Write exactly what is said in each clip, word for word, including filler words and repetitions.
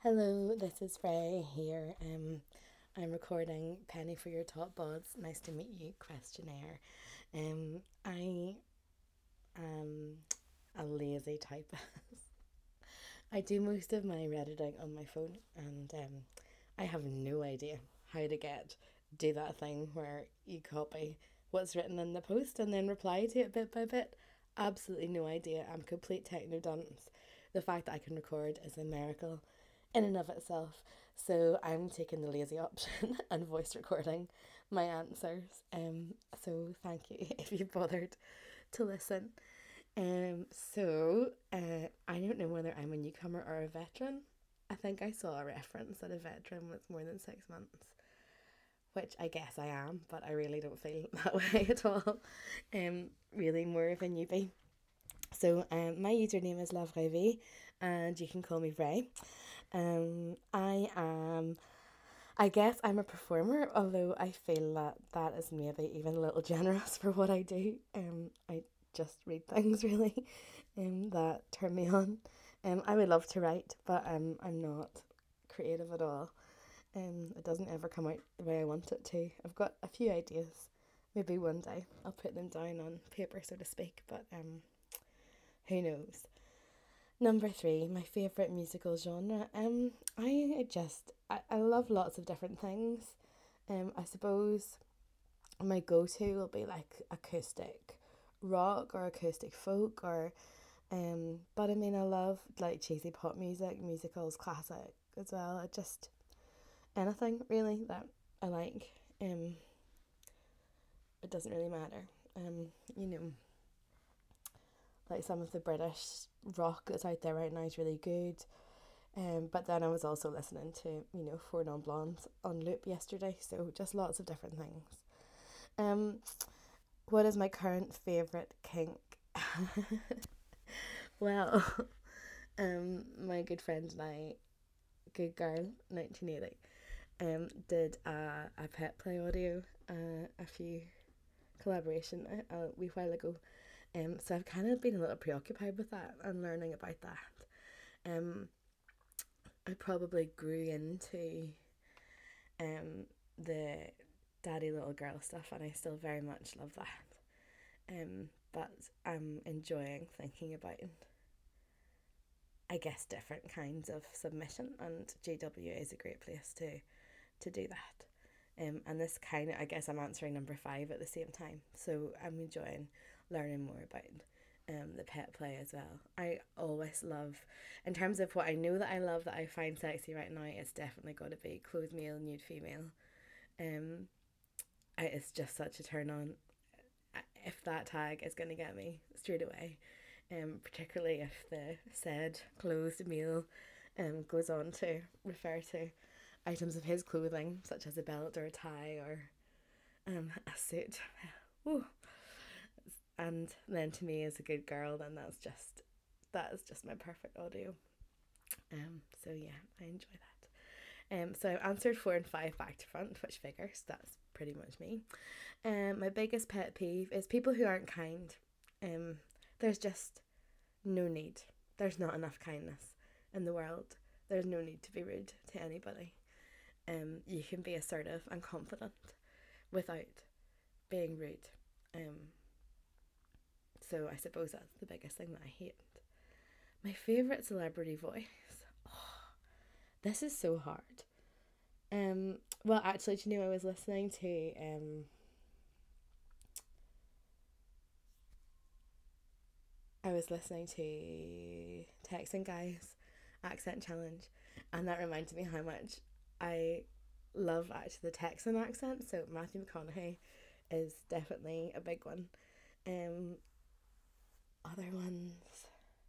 Hello, this is Ray here. Um, I'm recording Penny for Your Top Buds. Nice to meet you questionnaire. Um, I am a lazy typist. I do most of my editing on my phone, and um, I have no idea how to get do that thing where you copy what's written in the post and then reply to it bit by bit. Absolutely no idea. I'm complete techno dunce. The fact that I can record is a miracle in and of itself. So I'm taking the lazy option and voice recording my answers. Um, so thank you if you bothered to listen. Um, so uh, I don't know whether I'm a newcomer or a veteran. I think I saw a reference that a veteran was more than six months, which I guess I am, but I really don't feel that way at all. Um, really more of a newbie. So um, my username is Love Vie, and you can call me Ray. Um, I am. I guess I'm a performer, although I feel that that is maybe even a little generous for what I do. Um, I just read things really, um, that turn me on. Um, I would love to write, but um, I'm not creative at all. Um, it doesn't ever come out the way I want it to. I've got a few ideas. Maybe one day I'll put them down on paper, so to speak. But um, who knows? Number three, my favourite musical genre. Um, I just I, I love lots of different things. Um, I suppose my go to will be like acoustic rock or acoustic folk or um but I mean I love like cheesy pop music, musicals, classic as well. I just anything really that I like. Um it doesn't really matter. Um, you know, like some of the British rock that's out there right now is really good. Um, but then I was also listening to, you know, Four Non Blondes on loop yesterday, so just lots of different things. Um, what is my current favourite kink? Well, um, my good friend and I, Good Girl nineteen eighty, um, did a, a pet play audio uh, a few collaboration a, a wee while ago. Um, so I've kind of been a little preoccupied with that and learning about that. Um, I probably grew into um the daddy little girl stuff, and I still very much love that. Um, but I'm enjoying thinking about, I guess, different kinds of submission, and J W is a great place to to do that. Um, and this kind of, I guess, I'm answering number five at the same time. So I'm enjoying learning more about um, the pet play as well. I always love, in terms of what I know that I love that I find sexy right now, it's definitely got to be clothed male, nude female. Um, I, it's just such a turn on. If that tag is going to get me straight away, um, particularly if the said clothed male um, goes on to refer to items of his clothing, such as a belt or a tie or um, a suit. Ooh. And then to me, as a good girl, then that's just that is just my perfect audio. Um, so yeah, I enjoy that. Um, so I've answered four and five back to front, which figures. That's pretty much me. Um, my biggest pet peeve is people who aren't kind. Um, there's just no need. There's not enough kindness in the world. There's no need to be rude to anybody. Um, you can be assertive and confident without being rude. Um, so I suppose that's the biggest thing that I hate. My favourite celebrity voice. Oh, this is so hard. Um, well, actually, do you know I was listening to um, I was listening to Texan Guys accent challenge, and that reminded me how much I love actually the Texan accent. So Matthew McConaughey is definitely a big one. Um, other ones.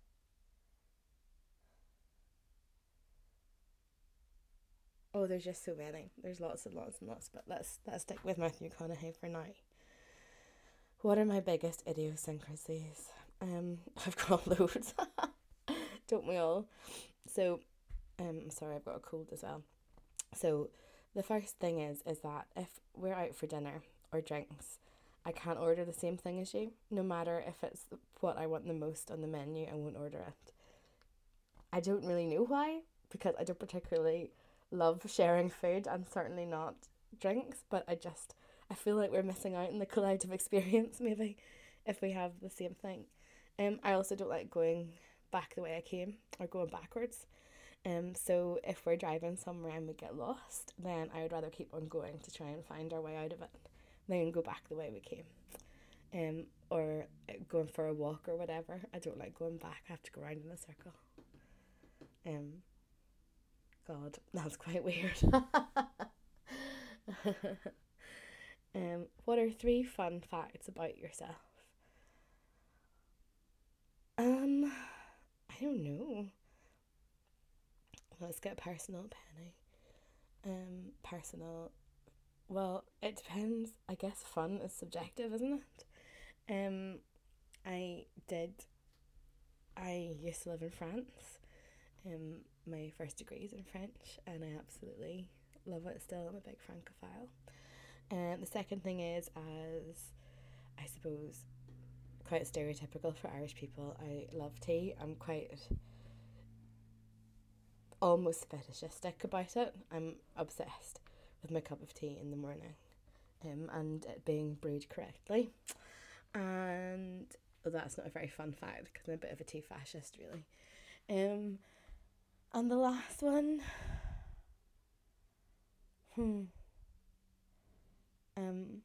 Oh, there's just so many. There's lots and lots and lots, but let's let's stick with Matthew McConaughey for now. What are my biggest idiosyncrasies? Um, I've got loads, don't we all? So, um, sorry, I've got a cold as well. So, the first thing is is that if we're out for dinner or drinks, I can't order the same thing as you. No matter if it's what I want the most on the menu, I won't order it. I don't really know why, because I don't particularly love sharing food and certainly not drinks, but I just I feel like we're missing out on the collective experience maybe if we have the same thing. Um, I also don't like going back the way I came or going backwards. Um, so if we're driving somewhere and we get lost, then I would rather keep on going to try and find our way out of it than go back the way we came. Um, or going for a walk or whatever. I don't like going back. I have to go around in a circle. Um, God, that's quite weird. um, what are three fun facts about yourself? Um, I don't know. Let's get personal, Penny. Um, personal. Well, it depends. I guess fun is subjective, isn't it? Um, I did. I used to live in France. Um, my first degree is in French, and I absolutely love it still. I'm a big Francophile. And the second thing is, as I suppose, quite stereotypical for Irish people, I love tea. I'm quite almost fetishistic about it. I'm obsessed with my cup of tea in the morning, um, and it being brewed correctly. And well, that's not a very fun fact because I'm a bit of a tea fascist, really. Um, and the last one, hmm, um,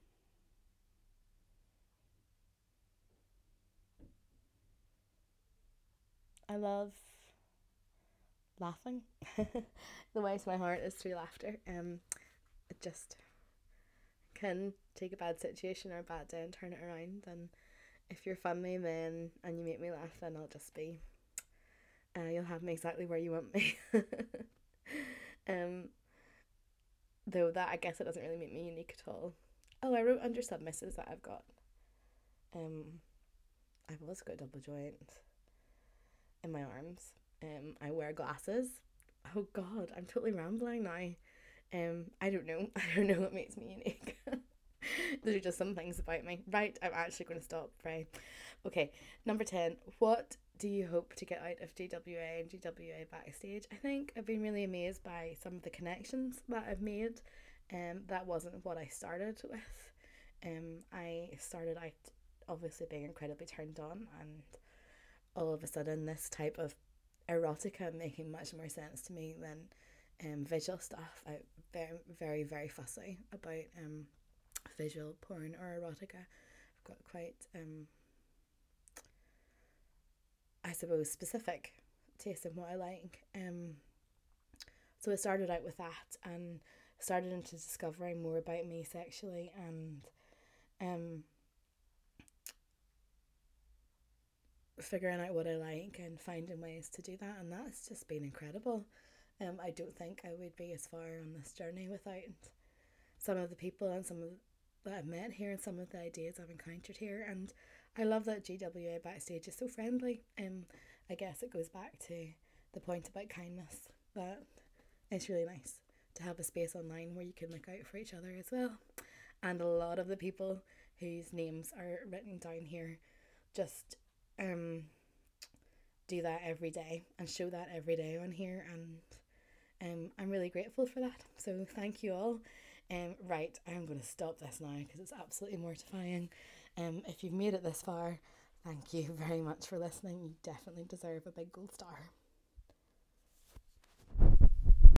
I love laughing. The way to my heart is through laughter. Um, it just can take a bad situation or a bad day and turn it around. And if you're funny, then and you make me laugh, then I'll just be. Uh, you'll have me exactly where you want me. um, though that I guess it doesn't really make me unique at all. Oh, I wrote under submissives that I've got. Um, I've also got a double joint in my arms. Um, I wear glasses. Oh God, I'm totally rambling now. Um, I don't know. I don't know what makes me unique. Those are just some things about me. Right, I'm actually going to stop, Frey. Okay, number ten. What do you hope to get out of G W A and G W A Backstage? I think I've been really amazed by some of the connections that I've made. Um, that wasn't what I started with. Um, I started out obviously being incredibly turned on, and all of a sudden this type of erotica making much more sense to me than um, visual stuff. I very very very fussy about um, visual porn or erotica. I've got quite um, I suppose specific taste in what I like. Um, so I started out with that and started into discovering more about me sexually and um, figuring out what I like and finding ways to do that, and that's just been incredible. Um, I don't think I would be as far on this journey without some of the people and some of that I've met here and some of the ideas I've encountered here. And I love that G W A Backstage is so friendly. Um, I guess it goes back to the point about kindness, that it's really nice to have a space online where you can look out for each other as well. And a lot of the people whose names are written down here just um do that every day and show that every day on here, and um I'm really grateful for that. So thank you all. Um right, I'm going to stop this now because it's absolutely mortifying. Um if you've made it this far, thank you very much for listening. You definitely deserve a big gold star.